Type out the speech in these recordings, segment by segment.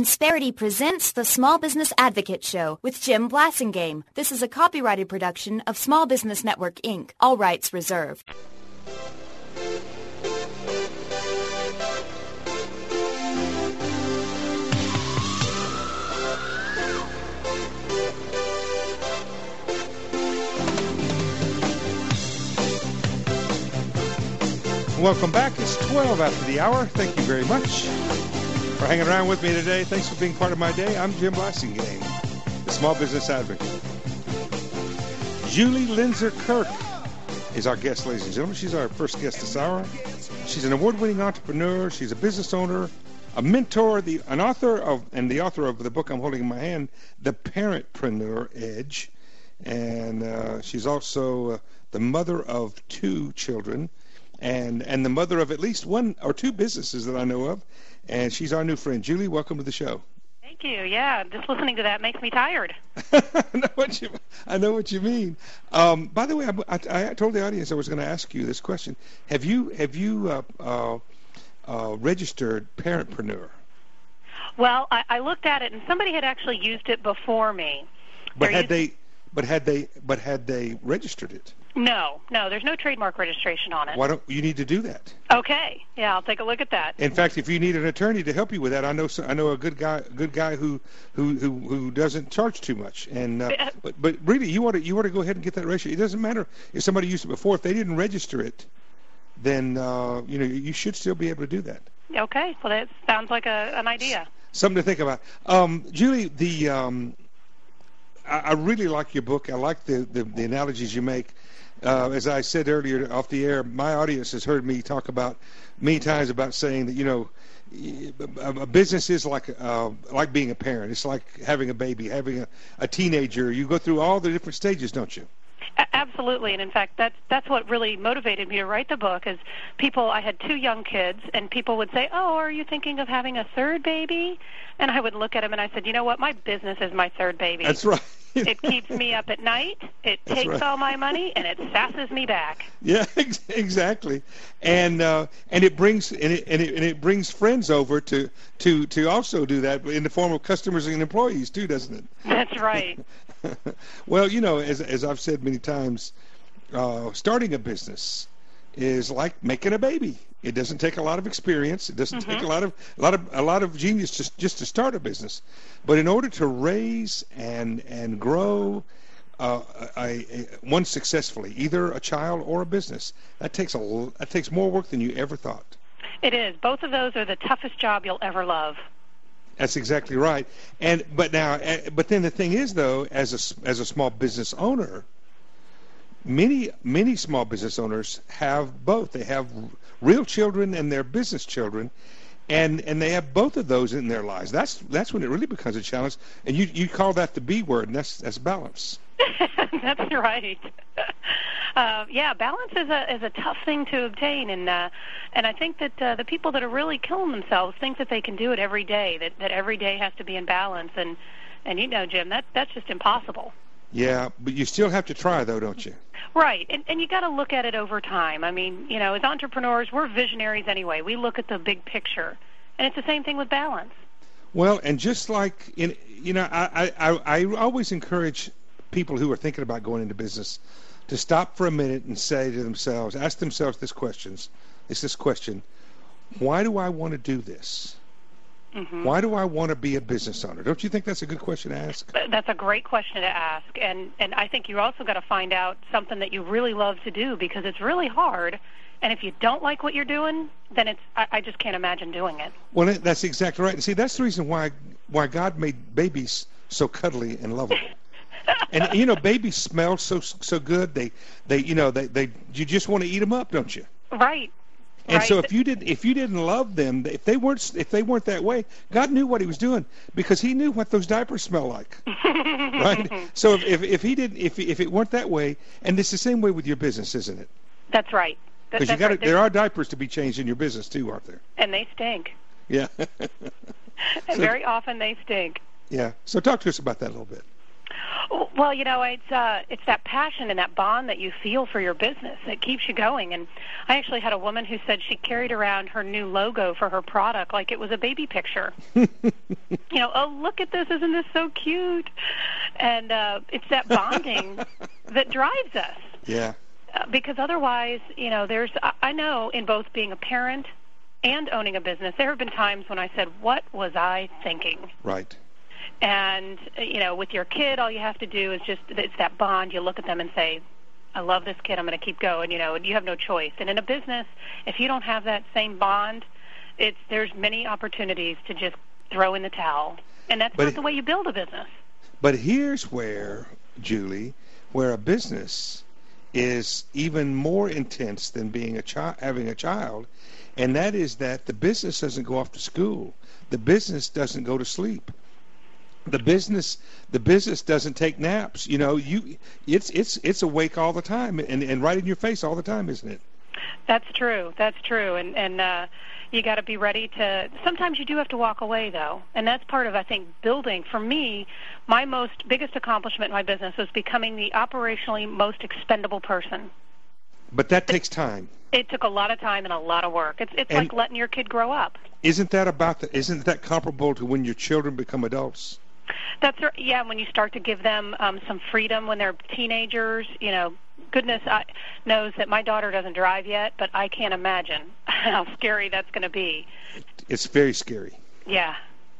Insperity presents the Small Business Advocate Show with Jim Blasingame. This is a copyrighted production of Small Business Network, Inc., all rights reserved. Welcome back. It's 12 after the hour. Thank you very much for hanging around with me today. Thanks for being part of my day. I'm Jim Blasingame, the Small Business Advocate. Julie Linzer Kirk is our guest, ladies and gentlemen. She's our first guest this hour. She's an award-winning entrepreneur. She's a business owner, a mentor, an author of, and the author of the book I'm holding in my hand, The Parentpreneur Edge. And she's also the mother of 2 children. And the mother of at least 1 or 2 businesses that I know of. And she's our new friend. Julie, welcome to the show. Thank you. Yeah, just listening to that makes me tired. I know what you mean. By the way, I told the audience I was going to ask you this question. Have you registered Parentpreneur? Well, I looked at it, and somebody had actually used it before me. But had they registered it? No, there's no trademark registration on it. Why don't you need to do that? Okay, yeah, I'll take a look at that. In fact, if you need an attorney to help you with that, I know a good guy who doesn't charge too much. And but really, you want to go ahead and get that registered. It doesn't matter if somebody used it before. If they didn't register it, then you should still be able to do that. Okay, well that sounds like an idea. Something to think about. Julie, I really like your book. I like the analogies you make. As I said earlier off the air, my audience has heard me talk about many times about saying that, a business is like being a parent. It's like having a baby, having a teenager. You go through all the different stages, don't you? Absolutely, and in fact, that's what really motivated me to write the book. Is I had 2 young kids, and people would say, "Oh, are you thinking of having a 3rd baby?" And I would look at them and I said, "You know what? My business is my 3rd baby. That's right. It keeps me up at night. It takes all my money, and it sasses me back." Yeah, exactly. And it brings friends over to also do that in the form of customers and employees too, doesn't it? That's right. Well, as I've said many times, starting a business is like making a baby. It doesn't take a lot of experience. It doesn't take a lot of genius just to start a business. But in order to raise and grow one successfully, either a child or a business, that takes more work than you ever thought. It is. Both of those are the toughest job you'll ever love. That's exactly right. But then the thing is, though, as a small business owner, many small business owners have both. They have real children and their business children, and they have both of those in their lives. That's when it really becomes a challenge. And you call that the B word, and that's balance. That's right. Balance is a tough thing to obtain, and I think that the people that are really killing themselves think that they can do it every day. That every day has to be in balance, and Jim, that's just impossible. Yeah, but you still have to try, though, don't you? Right, and you got to look at it over time. I mean, as entrepreneurs, we're visionaries anyway. We look at the big picture, and it's the same thing with balance. Well, and just like I always encourage people who are thinking about going into business to stop for a minute and ask themselves this question: why do I want to do this? Mm-hmm. Why do I want to be a business owner? Don't you think that's a good question to ask? That's a great question to ask, and I think you also got to find out something that you really love to do, because it's really hard. And if you don't like what you're doing, then I just can't imagine doing it. Well, that's exactly right. And see, that's the reason why God made babies so cuddly and lovable. And babies smell so good. They you just want to eat them up, don't you? Right. And right. So if you didn't love them, if they weren't that way, God knew what He was doing, because He knew what those diapers smell like, right? So if it weren't that way, and it's the same way with your business, isn't it? That's right. Because there are diapers to be changed in your business too, aren't there? And they stink. Yeah. And very often they stink. Yeah. So talk to us about that a little bit. Well, it's that passion and that bond that you feel for your business that keeps you going. And I actually had a woman who said she carried around her new logo for her product like it was a baby picture. look at this, isn't this so cute? And it's that bonding that drives us. Yeah. Because otherwise, I know in both being a parent and owning a business, there have been times when I said, what was I thinking? Right. And, with your kid, all you have to do is it's that bond. You look at them and say, I love this kid, I'm going to keep going, and you have no choice. And in a business, if you don't have that same bond, there's many opportunities to just throw in the towel. And that's not the way you build a business. But here's where, Julie, where a business is even more intense than being having a child, and that is that the business doesn't go off to school. The business doesn't go to sleep. The business doesn't take naps. It's awake all the time and right in your face all the time, isn't it? That's true. And you got to be ready to. Sometimes you do have to walk away, though, and that's part of, I think, building. For me, my biggest accomplishment in my business was becoming the operationally most expendable person. But that takes time. It took a lot of time and a lot of work. It's like letting your kid grow up. Isn't that comparable to when your children become adults? That's right. Yeah, when you start to give them some freedom when they're teenagers, goodness knows that my daughter doesn't drive yet, but I can't imagine how scary that's going to be. It's very scary. Yeah.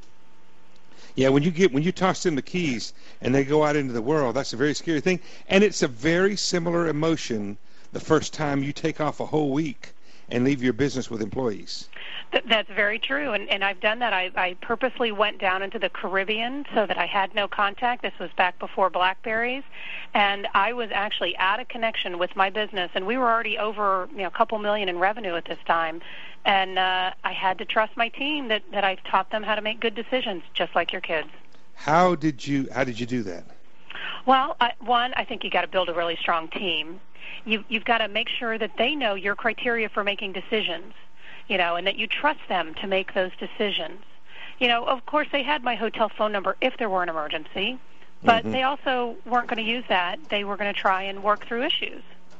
Yeah, when you toss them the keys and they go out into the world, that's a very scary thing. And it's a very similar emotion the first time you take off a whole week and leave your business with employees. That's very true, and I've done that. I purposely went down into the Caribbean so that I had no contact. This was back before BlackBerries, and I was actually out of connection with my business, and we were already over a couple million in revenue at this time, and I had to trust my team that I've taught them how to make good decisions, just like your kids. How did you do that? Well, I think you got to build a really strong team. You've got to make sure that they know your criteria for making decisions. And that you trust them to make those decisions. Of course, they had my hotel phone number if there were an emergency, but they also weren't going to use that. They were going to try and work through issues.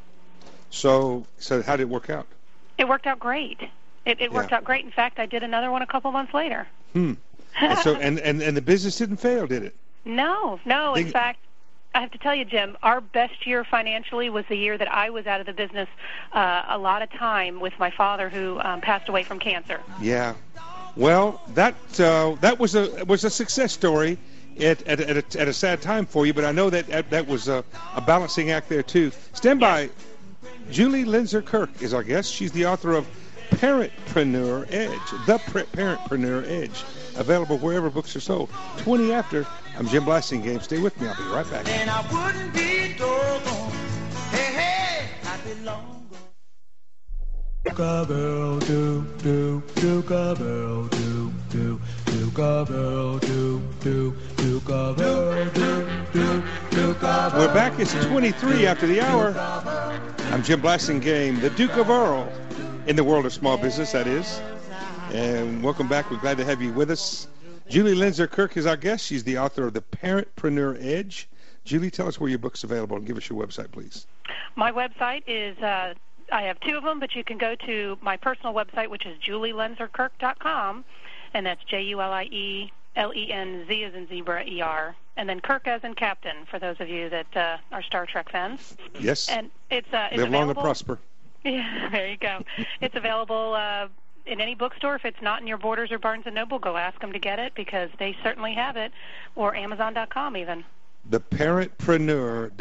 So how did it work out? It worked out great. It worked out great. In fact, I did another one a couple months later. And so and the business didn't fail, did it? No. In fact, I have to tell you, Jim, our best year financially was the year that I was out of the business a lot of time with my father, who passed away from cancer. Yeah. Well, that was a success story at a sad time for you, but I know that was a balancing act there, too. Stand by. Julie Linzer Kirk is our guest. She's the author of Parentpreneur Edge, The Parentpreneur Edge, available wherever books are sold. 20 after. I'm Jim Blasingame. Stay with me. I'll be right back. And I wouldn't be doggone. Hey, I'd be long gone. Girl, do, do, do, girl, do, do, do, girl, do, do, do, girl, do, do, do, girl. We're back. It's 23 after the hour. I'm Jim Blasingame, the Duke of Earl in the world of small business, that is. And welcome back. We're glad to have you with us. Julie Linzer Kirk is our guest. She's the author of The Parentpreneur Edge. Julie, tell us where your book's available and give us your website, please. My website is, I have two of them, but you can go to my personal website, which is julielenzerkirk.com, and that's JULIELENZ as in zebra, ER, and then Kirk as in captain, for those of you that are Star Trek fans. Yes. And it's Live available. long and prosper. Yeah, there you go. It's available in any bookstore. If it's not in your Borders or Barnes & Noble, go ask them to get it, because they certainly have it, or Amazon.com even. The Parentpreneur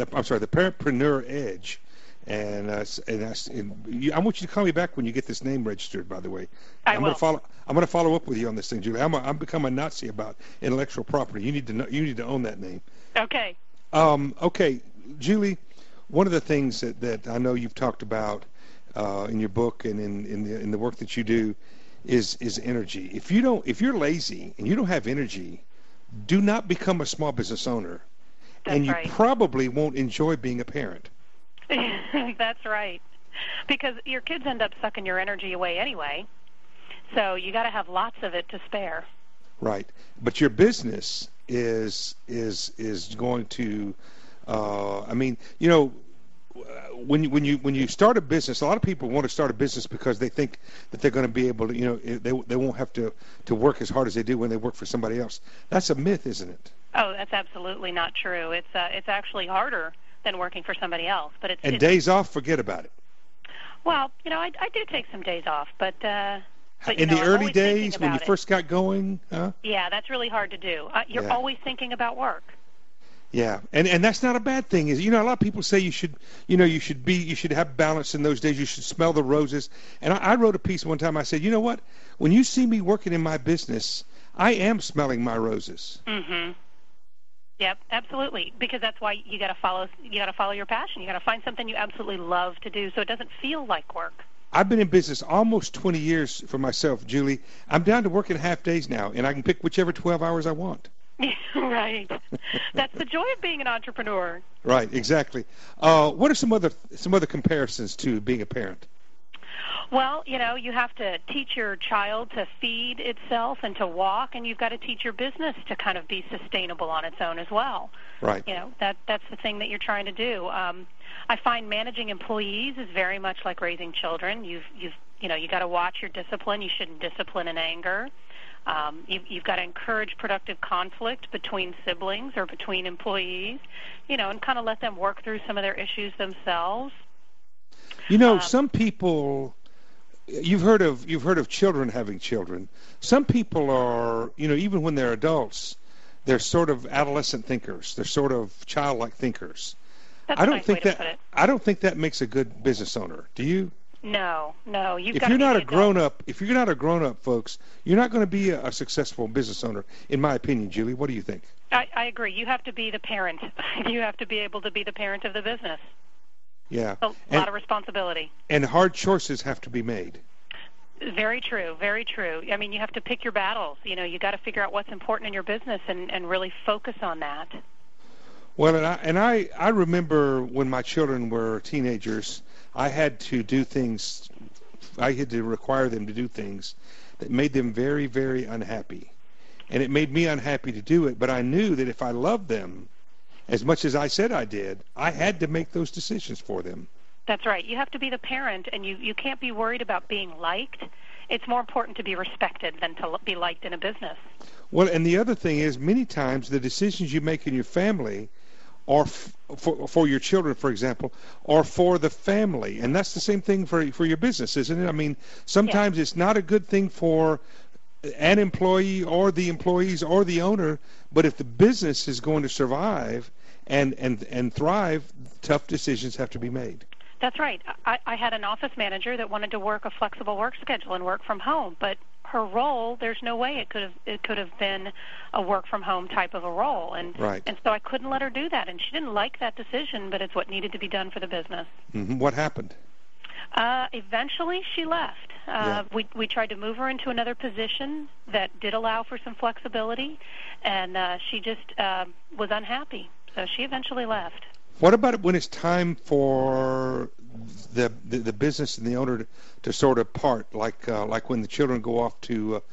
Edge. And I want you to call me back when you get this name registered, by the way. I will. I'm going to follow up with you on this thing, Julie. I'm become a Nazi about intellectual property. You need to own that name. Okay. Okay, Julie, one of the things that I know you've talked about in your book and in the work that you do is energy. If you're lazy and you don't have energy, do not become a small business owner. That's and you right. probably won't enjoy being a parent. That's right. Because your kids end up sucking your energy away anyway. So you got to have lots of it to spare. Right. But your business is going to when you start a business, a lot of people want to start a business because they think that they're going to be able to, they won't have to work as hard as they do when they work for somebody else. That's a myth, isn't it? Oh, that's absolutely not true. It's actually harder than working for somebody else. But it's days off, forget about it. Well, I do take some days off, but in the early days when you first got going, huh? Yeah, that's really hard to do. You're always thinking about work. Yeah, and that's not a bad thing. A lot of people say you should have balance in those days. You should smell the roses. And I wrote a piece one time. I said, you know what? When you see me working in my business, I am smelling my roses. Mm-hmm. Yep, absolutely. Because that's why you got to follow your passion. You got to find something you absolutely love to do, so it doesn't feel like work. I've been in business almost 20 years for myself, Julie. I'm down to working half days now, and I can pick whichever 12 hours I want. Right. That's the joy of being an entrepreneur. Right, exactly. What are some other comparisons to being a parent? Well, you have to teach your child to feed itself and to walk, and you've got to teach your business to kind of be sustainable on its own as well. Right. That's the thing that you're trying to do. I find managing employees is very much like raising children. You got to watch your discipline. You shouldn't discipline in anger. You've got to encourage productive conflict between siblings or between employees, and kind of let them work through some of their issues themselves. Some people, you've heard of children having children. Some people are, even when they're adults, they're sort of adolescent thinkers. They're sort of childlike thinkers. That's a nice way to put it. I don't think that makes a good business owner. Do you? No. If you're not a grown up, folks, you're not going to be a successful business owner, in my opinion. Julie, what do you think? I agree. You have to be the parent. You have to be able to be the parent of the business. Yeah. A lot of responsibility. And hard choices have to be made. Very true. Very true. I mean, you have to pick your battles. You got to figure out what's important in your business and really focus on that. Well, and I remember when my children were teenagers, I had to do things. I had to require them to do things that made them very, very unhappy, and it made me unhappy to do it. But I knew that if I loved them as much as I said I did, I had to make those decisions for them. That's right. You have to be the parent, and you can't be worried about being liked. It's more important to be respected than to be liked in a business. Well, and the other thing is, many times the decisions you make in your family are for your children, for example, are for the family. And that's the same thing for your business, isn't it? I mean, sometimes it's not a good thing for an employee or the employees or the owner, but if the business is going to survive and thrive, tough decisions have to be made. That's right. I had an office manager that wanted to work a flexible work schedule and work from home, but her role, there's no way it could have been a work from home type of a role, and right. And so I couldn't let her do that, and she didn't like that decision, but it's what needed to be done for the business. Mm-hmm. What happened? Eventually, she left. We tried to move her into another position that did allow for some flexibility, and she just was unhappy, so she eventually left. What about when it's time for the business and the owner to sort of part, like when the children go off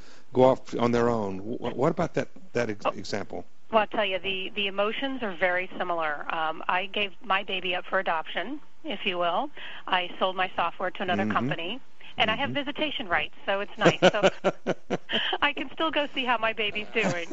on their own? What about that example? Well, I'll tell you, the emotions are very similar. I gave my baby up for adoption, if you will. I sold my software to another company, and I have visitation rights, so it's nice. So I can still go see how my baby's doing.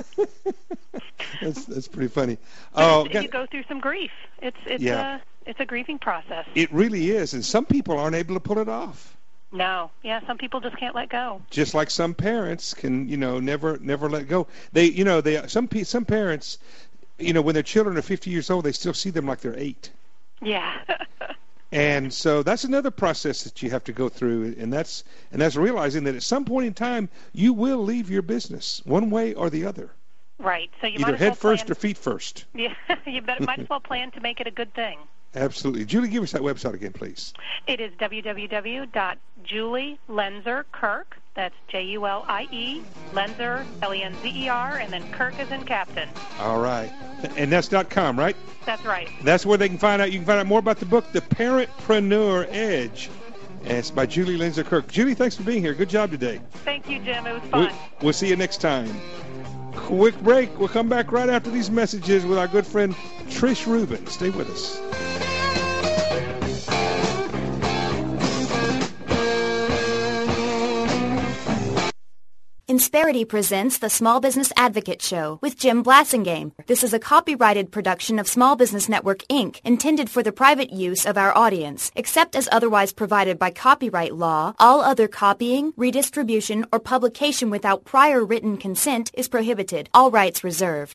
That's pretty funny. You go through some grief. It's a grieving process. It really is, and some people aren't able to pull it off. No, some people just can't let go. Just like some parents can, never let go. Some parents, when their children are 50 years old, they still see them like they're 8. Yeah. And so that's another process that you have to go through, and that's realizing that at some point in time you will leave your business one way or the other. Right. So you either might as head well first or feet first. Yeah, you might as well plan to make it a good thing. Absolutely. Julie, give us that website again, please. It is www.julielenzerkirk. That's Julie, Lenzer, Lenzer, and then Kirk as in Captain. All right. And that's .com, right? That's right. That's where they can find out. You can find out more about the book, The Parentpreneur Edge. And it's by Julie Lenzer Kirk. Julie, thanks for being here. Good job today. Thank you, Jim. It was fun. We'll see you next time. Quick break. We'll come back right after these messages with our good friend Trish Rubin. Stay with us. Insperity presents the Small Business Advocate Show with Jim Blasingame. This is a copyrighted production of Small Business Network, Inc., intended for the private use of our audience. Except as otherwise provided by copyright law, all other copying, redistribution, or publication without prior written consent is prohibited. All rights reserved.